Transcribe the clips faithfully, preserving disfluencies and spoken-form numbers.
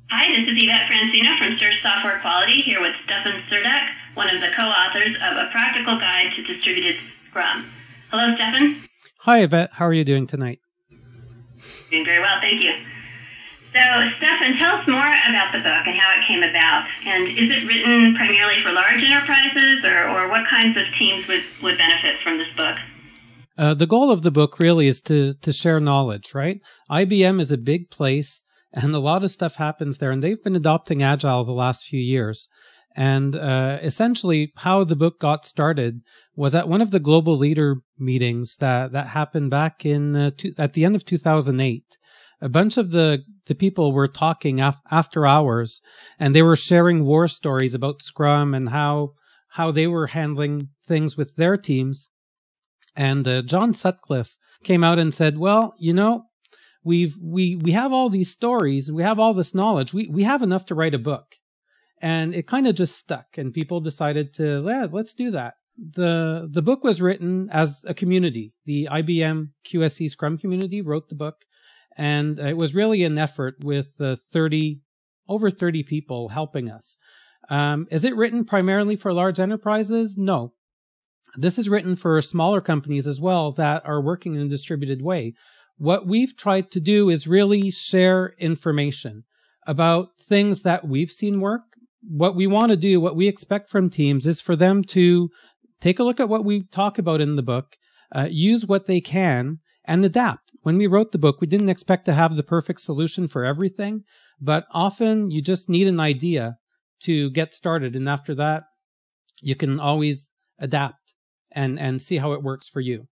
Hi, this is Yvette Francino from Search Software Quality, here with Stefan Serdek, one of the co-authors of A Practical Guide to Distributed Scrum. Hello, Stefan. Hi, Yvette. How are you doing tonight? Doing very well, thank you. So, Stefan, tell us more about the book and how it came about. And is it written primarily for large enterprises, or, or what kinds of teams would, would benefit from this book? Uh, the goal of the book really is to, to share knowledge, right? I B M is a big place, and a lot of stuff happens there, and they've been adopting Agile the last few years. And uh, essentially, how the book got started was at one of the global leader meetings that, that happened back in uh, two, at the end of two thousand eight. A bunch of the, the people were talking af- after hours, and they were sharing war stories about Scrum and how how they were handling things with their teams. And uh, John Sutcliffe came out and said, "Well, you know, we've we we have all these stories, we have all this knowledge. We we have enough to write a book." And it kind of just stuck, and people decided to, yeah, let's do that. The the book was written as a community. The I B M Q S C Scrum community wrote the book, and it was really an effort with uh, thirty over thirty people helping us. Um, is it written primarily for large enterprises? No. This is written for smaller companies as well that are working in a distributed way. What we've tried to do is really share information about things that we've seen work. What we want to do, what we expect from teams, is for them to take a look at what we talk about in the book, uh, use what they can, and adapt. When we wrote the book, we didn't expect to have the perfect solution for everything, but often you just need an idea to get started, and after that, you can always adapt and, and see how it works for you.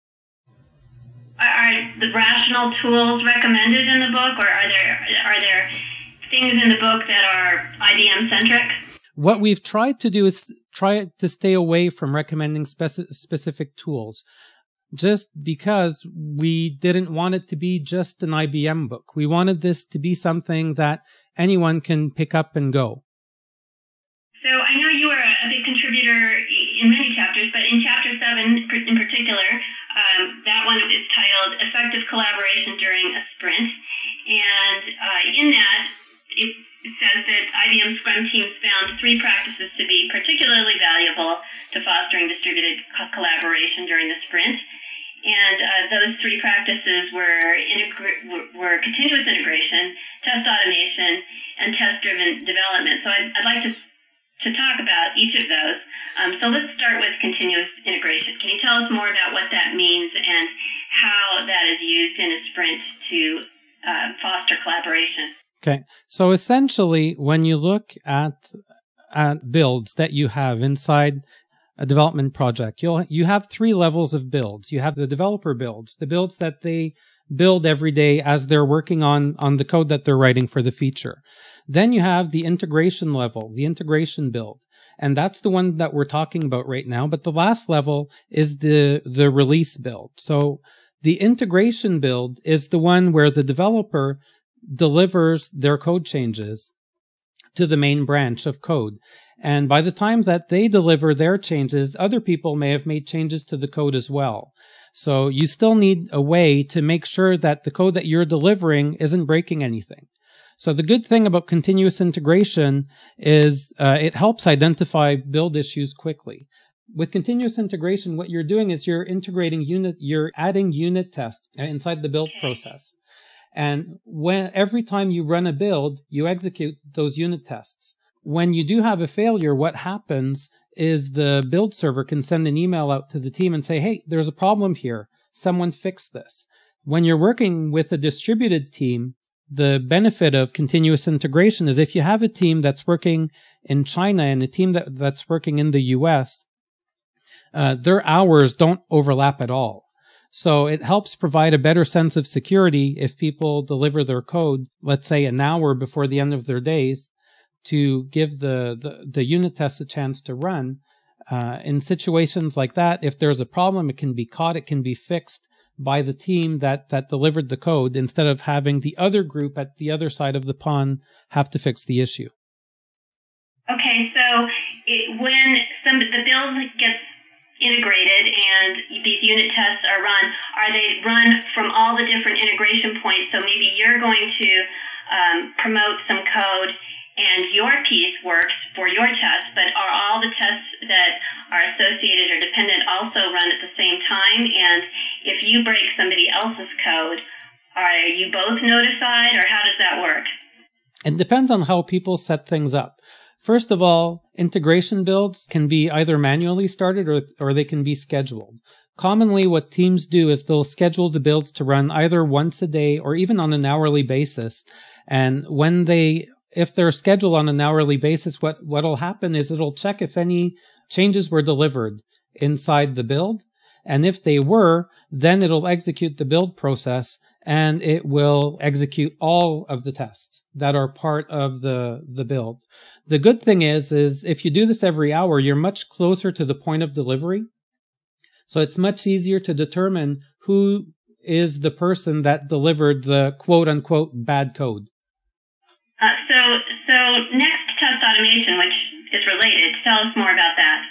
Are the rational tools recommended in the book, or are there are there things in the book that are I B M-centric? What we've tried to do is try to stay away from recommending speci- specific tools, just because we didn't want it to be just an I B M book. We wanted this to be something that anyone can pick up and go. So I know you are a big contributor in many chapters, but in chapter seven in particular, um, that one is titled Effective Collaboration During a Sprint. And uh, in that, it says that I B M Scrum teams found three practices to be particularly valuable to fostering distributed co- collaboration during the sprint. And uh, those three practices were, integra- were continuous integration, test automation, and test-driven development. So I'd, I'd like to to talk about each of those. Um, so let's start with continuous integration. Can you tell us more about what that means and how that is used in a sprint to uh, foster collaboration? Okay. So essentially, when you look at at builds that you have inside a development project, you'll you have three levels of builds. You have the developer builds, the builds that they build every day as they're working on, on the code that they're writing for the feature. Then you have the integration level, the integration build. And that's the one that we're talking about right now. But the last level is the, the release build. So the integration build is the one where the developer delivers their code changes to the main branch of code. And by the time that they deliver their changes, other people may have made changes to the code as well. So you still need a way to make sure that the code that you're delivering isn't breaking anything. So the good thing about continuous integration is uh, it helps identify build issues quickly. With continuous integration, what you're doing is you're integrating unit, you're adding unit tests inside the build process. And when every time you run a build, you execute those unit tests. When you do have a failure, what happens is the build server can send an email out to the team and say, hey, there's a problem here. Someone fix this. When you're working with a distributed team, the benefit of continuous integration is if you have a team that's working in China and a team that, that's working in the U S, uh, their hours don't overlap at all. So it helps provide a better sense of security if people deliver their code, let's say an hour before the end of their days, to give the, the, the unit tests a chance to run. Uh, in situations like that, if there's a problem, it can be caught, it can be fixed by the team that, that delivered the code instead of having the other group at the other side of the pond have to fix the issue. Okay, so it, when some the build gets integrated and these unit tests are run, are they run from all the different integration points? So maybe you're going to um, promote some code and your piece works for your test, but are all the tests that are associated or dependent also run at the same time? And if you break somebody else's code, are you both notified, or how does that work? It depends on how people set things up. First of all, integration builds can be either manually started or, or they can be scheduled. Commonly, what teams do is they'll schedule the builds to run either once a day or even on an hourly basis. And when they, if they're scheduled on an hourly basis, what, what'll happen is it'll check if any changes were delivered inside the build. And if they were, then it'll execute the build process and it will execute all of the tests that are part of the, the build. The good thing is, is if you do this every hour, you're much closer to the point of delivery. So it's much easier to determine who is the person that delivered the quote unquote bad code. Uh, so, so next test automation, which is related, tell us more about that.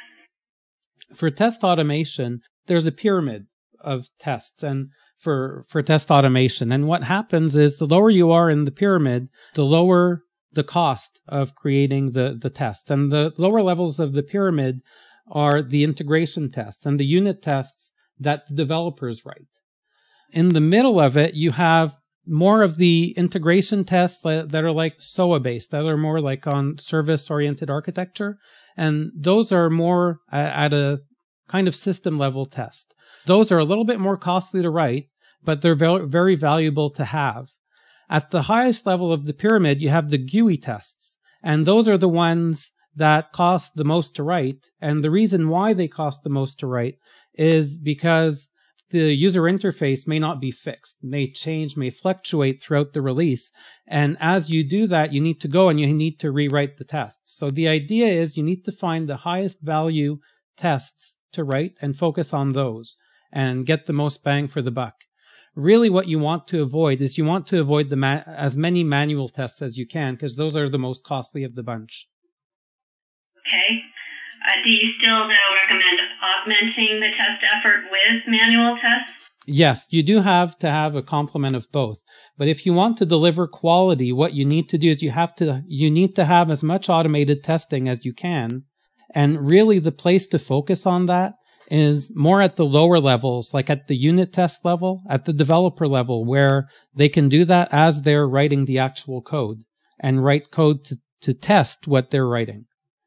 For test automation, there's a pyramid of tests and for, for test automation. And what happens is the lower you are in the pyramid, the lower the cost of creating the, the tests. And the lower levels of the pyramid are the integration tests and the unit tests that the developers write. In the middle of it, you have more of the integration tests that are like S O A-based, that are more like on service-oriented architecture. And those are more at a kind of system-level test. Those are a little bit more costly to write, but they're very valuable to have. At the highest level of the pyramid, you have the G U I tests. And those are the ones that cost the most to write. And the reason why they cost the most to write is because the user interface may not be fixed, may change, may fluctuate throughout the release. And as you do that, you need to go and you need to rewrite the tests. So the idea is you need to find the highest value tests to write and focus on those and get the most bang for the buck. Really what you want to avoid is you want to avoid the ma- as many manual tests as you can, because those are the most costly of the bunch. Okay. Uh, do you still, though, recommend augmenting the test effort with manual tests? Yes, you do have to have a complement of both. But if you want to deliver quality, what you need to do is you have to, you need to have as much automated testing as you can. And really the place to focus on that is more at the lower levels, like at the unit test level, at the developer level, where they can do that as they're writing the actual code and write code to, to test what they're writing.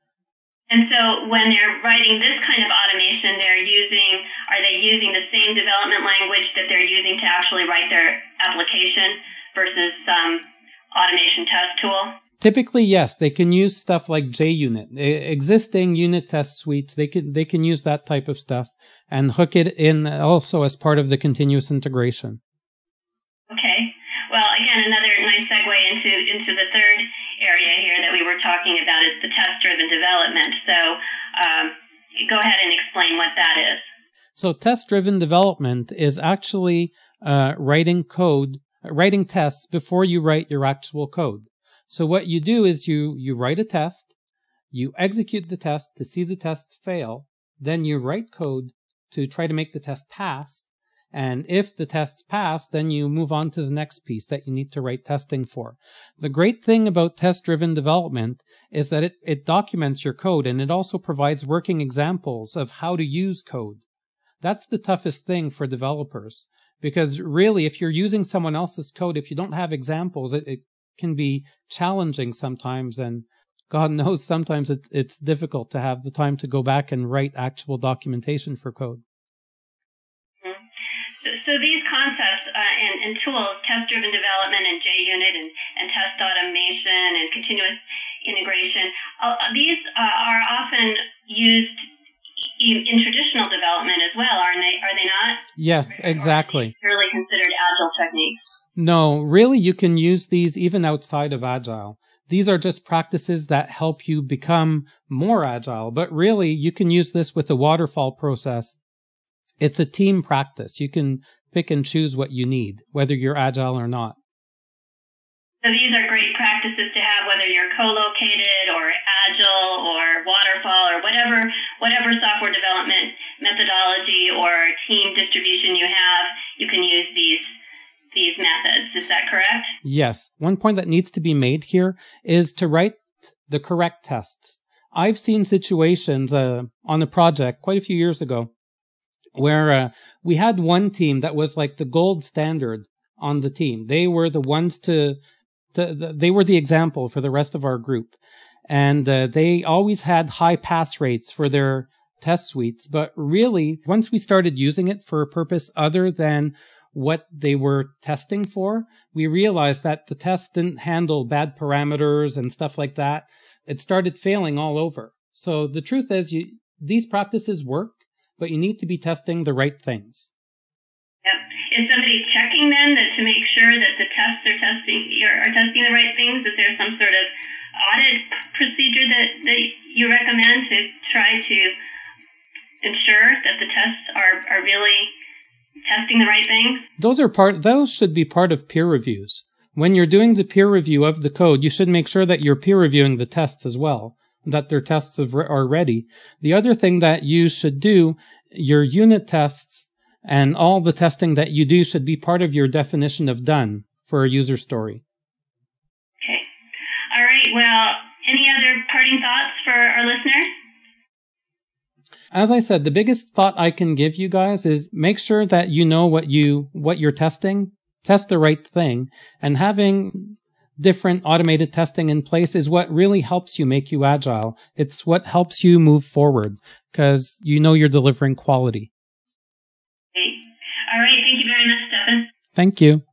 And so when they're writing this kind of automation, they're using, are they using the same development language that they're using to actually write their application versus some automation test tool? Typically, yes, they can use stuff like JUnit, existing unit test suites. They can they can use that type of stuff and hook it in also as part of the continuous integration. Okay. Well, again, another nice segue into into the third area here that we were talking about is the test-driven development. So, um, go ahead and explain what that is. So, test-driven development is actually uh, writing code, writing tests before you write your actual code. So what you do is you, you write a test, you execute the test to see the tests fail, then you write code to try to make the test pass, and if the tests pass, then you move on to the next piece that you need to write testing for. The great thing about test-driven development is that it, it documents your code, and it also provides working examples of how to use code. That's the toughest thing for developers, because really, if you're using someone else's code, if you don't have examples, it, it can be challenging sometimes, and God knows sometimes it's, it's difficult to have the time to go back and write actual documentation for code. Mm-hmm. So, so these concepts uh, and, and tools, test-driven development and JUnit and, and test automation and continuous integration, uh, these uh, are often used in, in traditional development as well, aren't they? Are they not? Yes, exactly. Or are they purely considered agile techniques? No, really, you can use these even outside of Agile. These are just practices that help you become more agile, but really, you can use this with the waterfall process. It's a team practice. You can pick and choose what you need, whether you're agile or not. So these are great practices to have, whether you're co-located or agile or waterfall or whatever whatever software development methodology or team distribution you have, you can use these these methods. Is that correct? Yes. One point that needs to be made here is to write the correct tests. I've seen situations uh, on a project quite a few years ago where uh, we had one team that was like the gold standard on the team. They were the ones to, to the, they were the example for the rest of our group. And uh, they always had high pass rates for their test suites. But really, once we started using it for a purpose other than what they were testing for, we realized that the test didn't handle bad parameters and stuff like that. It started failing all over. So the truth is, you, these practices work, but you need to be testing the right things. Yep. Is somebody checking then that to make sure that the tests are testing are, are testing the right things? Is there some sort of audit procedure that, that you recommend to try to ensure that the tests are, are really testing the right things? Those are part, those should be part of peer reviews. When you're doing the peer review of the code, you should make sure that you're peer reviewing the tests as well, that their tests are ready. The other thing that you should do, your unit tests and all the testing that you do should be part of your definition of done for a user story. Okay. All right. Well, any other parting thoughts for our listeners? As I said, the biggest thought I can give you guys is make sure that you know what you, what you're testing, test the right thing, and having different automated testing in place is what really helps you make you agile. It's what helps you move forward because you know you're delivering quality. Okay. All right. Thank you very much, Stefan. Thank you.